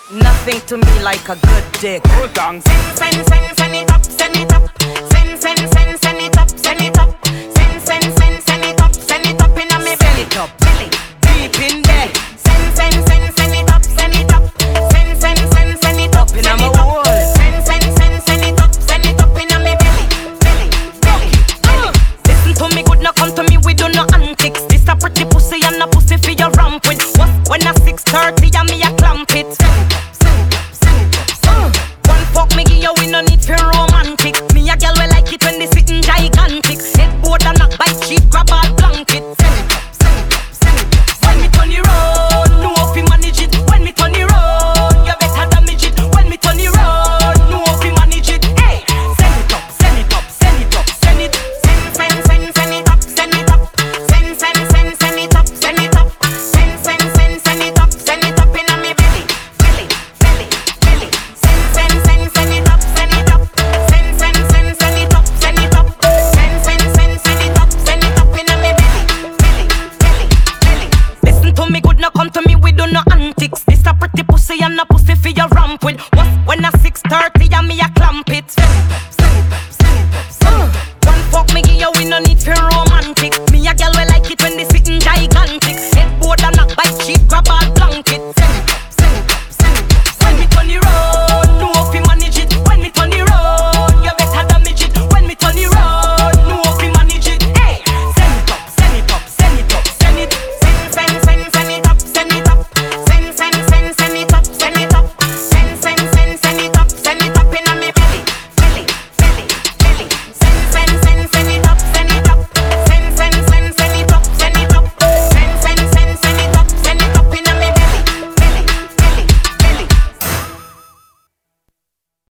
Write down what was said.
Nothing to me like a good dick. Good thanks. Send it up, send it up. Send it up, send it up. Send it up, send it up in a me belly. Send it up, belly, deep in there. Send it up, send it up. Send it up In in a a my me wall. Send it up in a me belly. Listen to me good, now come to me, we do no antics. This a pretty pussy and a pussy for your ramp with. What when a 6:30 and me a clamp it. One fuck me give you, we no need for romantic. Me a girl we like it when they sitting gigantic. Headboard and knock by cheap, grab all blanket. When me turn it round, know if you manage it. When me turn it round, you better damage it. When me turn it round, know if you manage it. Hey, send it up, send it up, send it up, send it. Send it up, send it up. Send it up, send it up. Send it up in a me belly. Send it up, send it up. Send it up, send it up. Send it up in a me belly. Listen to me good, now come to me, we do no antics. This a pretty pussy and a pussy for your ramp with. What when a 6:30 and me a clamp it. One fuck me give you, we no need for